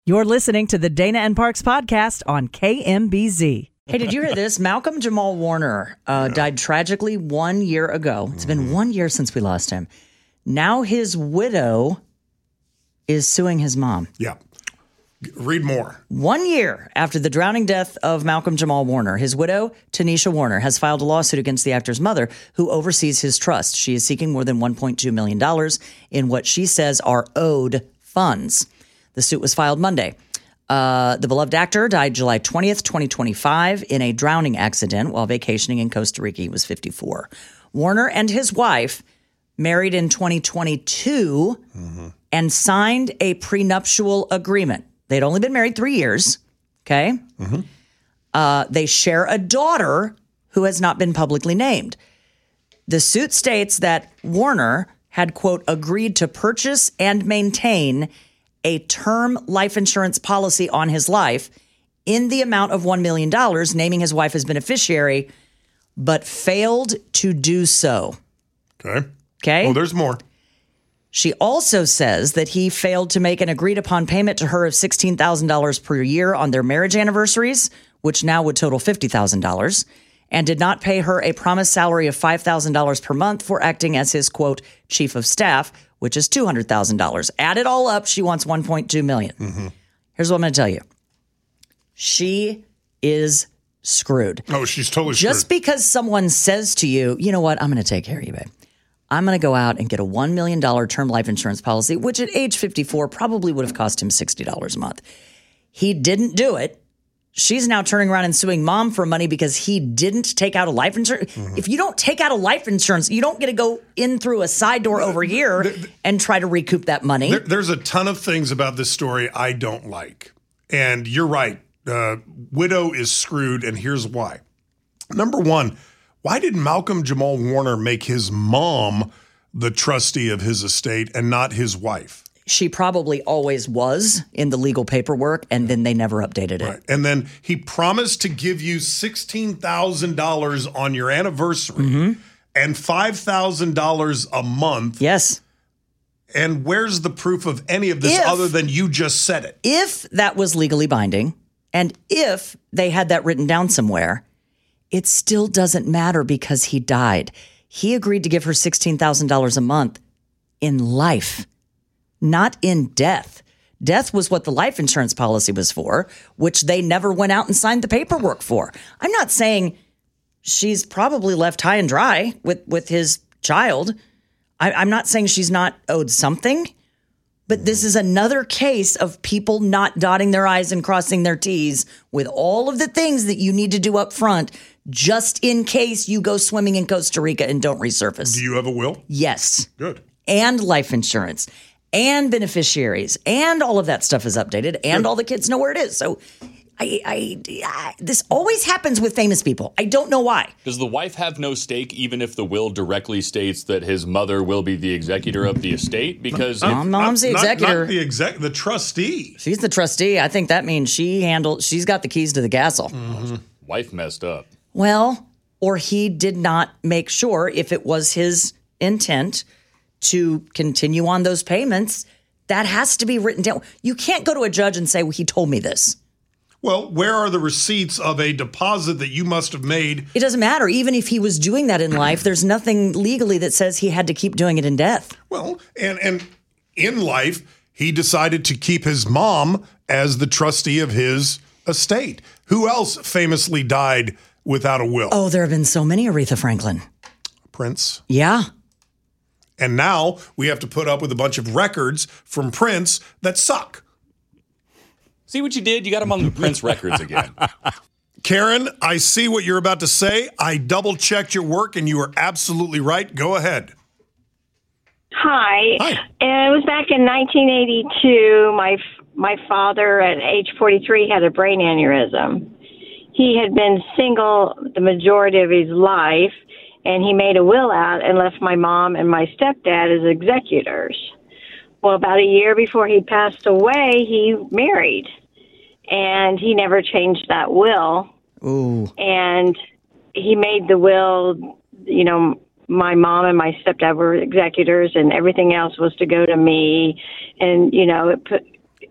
You're listening to the Dana and Parks podcast on KMBZ. Hey, did you hear this? Malcolm Jamal Warner died tragically 1 year ago. It's been 1 year since we lost him. Now his widow is suing his mom. Yeah. Read more. 1 year after the drowning death of Malcolm Jamal Warner, his widow, Tanisha Warner, has filed a lawsuit against the actor's mother, who oversees his trust. She is seeking more than $1.2 million in what she says are owed funds. The suit was filed Monday. The beloved actor died July 20th, 2025, in a drowning accident while vacationing in Costa Rica. He was 54. Warner and his wife married in 2022 and signed a prenuptial agreement. They'd only been married 3 years, okay? They share a daughter who has not been publicly named. The suit states that Warner had, quote, agreed to purchase and maintain a term life insurance policy on his life in the amount of $1 million, naming his wife as beneficiary, but failed to do so. Okay? Well, there's more. She also says that he failed to make an agreed-upon payment to her of $16,000 per year on their marriage anniversaries, which now would total $50,000, and did not pay her a promised salary of $5,000 per month for acting as his, quote, chief of staff, which is $200,000. Add it all up, she wants $1.2 million. Here's what I'm going to tell you. She is screwed. Oh, she's totally screwed. Just because someone says to you, you know what, I'm going to take care of you, babe. I'm going to go out and get a $1 million term life insurance policy, which at age 54 probably would have cost him $60 a month. He didn't do it. She's now turning around and suing mom for money because he didn't take out a life insurance. If you don't take out a life insurance, you don't get to go in through a side door over here and try to recoup that money. There's a ton of things about this story I don't like. And you're right. Widow is screwed, and here's why. Number one, why did Malcolm Jamal Warner make his mom the trustee of his estate and not his wife? She probably always was in the legal paperwork, and then they never updated it. Right. And then he promised to give you $16,000 on your anniversary and $5,000 a month. Yes. And where's the proof of any of this other than you just said it? If that was legally binding, and if they had that written down somewhere, it still doesn't matter because he died. He agreed to give her $16,000 a month in life. Not in death. Death was what the life insurance policy was for, which they never went out and signed the paperwork for. I'm not saying she's probably left high and dry with his child. I'm not saying she's not owed something, but this is another case of people not dotting their I's and crossing their T's with all of the things that you need to do up front just in case you go swimming in Costa Rica and don't resurface. Do you have a will? Yes. Good. And life insurance. And beneficiaries, and all of that stuff is updated, and all the kids know where it is. So this always happens with famous people. I don't know why. Does the wife have no stake, even if the will directly states that his mother will be the executor of the estate? Because mom's the executor. Not the trustee. She's the trustee. I think that means she's got the keys to the castle. Wife messed up. Well, or he did not make sure if it was his intent to continue on those payments. That has to be written down. You can't go to a judge and say, well, he told me this. Well, where are the receipts of a deposit that you must have made? It doesn't matter. Even if he was doing that in life, there's nothing legally that says he had to keep doing it in death. Well, and in life, he decided to keep his mom as the trustee of his estate. Who else famously died without a will? Oh, there have been so many, Aretha Franklin. Prince. Yeah. And now we have to put up with a bunch of records from Prince that suck. See what you did? You got him on the Prince records again. Karen, I see what you're about to say. I double-checked your work, and you are absolutely right. Go ahead. Hi. Hi. It was back in 1982. My father, at age 43, had a brain aneurysm. He had been single the majority of his life, and he made a will out and left my mom and my stepdad as executors. Well, about a year before he passed away, he married, and he never changed that will. Ooh. And he made the will, you know, my mom and my stepdad were executors, and everything else was to go to me. And, you know,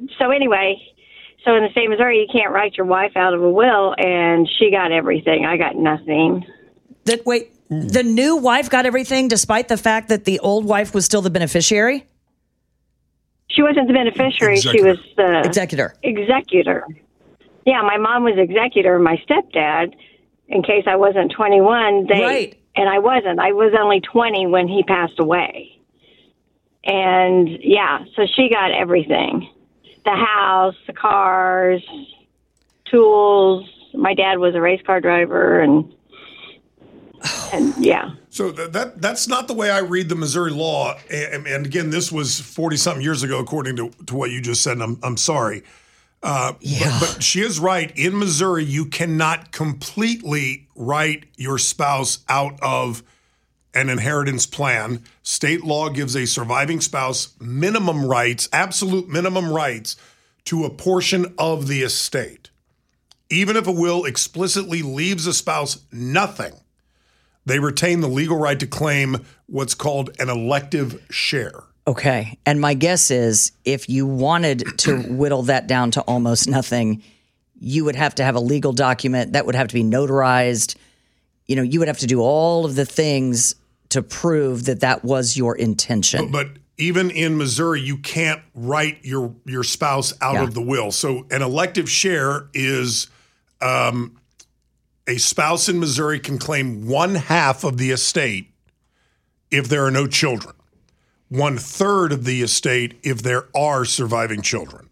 So anyway, so in the state of Missouri, you can't write your wife out of a will, and she got everything. I got nothing. The new wife got everything despite the fact that the old wife was still the beneficiary? She wasn't the beneficiary. Executor. She was the Executor. Yeah, my mom was executor. My stepdad, in case I wasn't 21, Right. And I wasn't. I was only 20 when he passed away. And yeah, so she got everything. The house, the cars, tools. My dad was a race car driver, and yeah. So that's not the way I read the Missouri law. And again, this was 40-something years ago, according to what you just said, and I'm sorry. But she is right. In Missouri, you cannot completely write your spouse out of an inheritance plan. State law gives a surviving spouse minimum rights, absolute minimum rights, to a portion of the estate. Even if a will explicitly leaves a spouse nothing, they retain the legal right to claim what's called an elective share. Okay. And my guess is if you wanted to whittle that down to almost nothing, you would have to have a legal document that would have to be notarized. You know, you would have to do all of the things to prove that that was your intention. But even in Missouri, you can't write your spouse out of the will. So an elective share is a spouse in Missouri can claim 1/2 of the estate if there are no children. 1/3 of the estate if there are surviving children.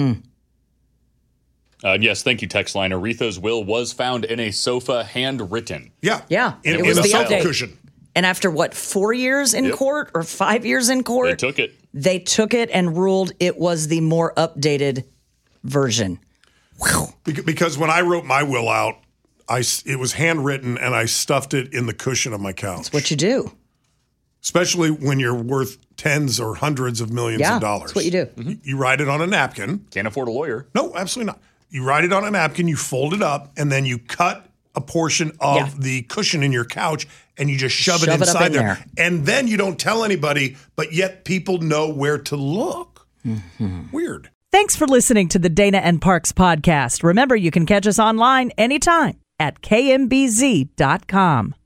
Yes, thank you, text line. Aretha's will was found in a sofa, handwritten. Yeah. In, It was in a the sofa update. cushion. And after 4 years in court or 5 years in court? They took it. They took it and ruled it was the more updated version. Whew. Because when I wrote my will out, it was handwritten and I stuffed it in the cushion of my couch. That's what you do. Especially when you're worth tens or hundreds of millions of dollars. That's what you do. You write it on a napkin. Can't afford a lawyer. No, absolutely not. You write it on a napkin, you fold it up, and then you cut a portion of the cushion in your couch and you just shove it Shove it up inside in there. And then you don't tell anybody, but yet people know where to look. Weird. Thanks for listening to the Dana and Parks podcast. Remember, you can catch us online anytime at kmbz.com.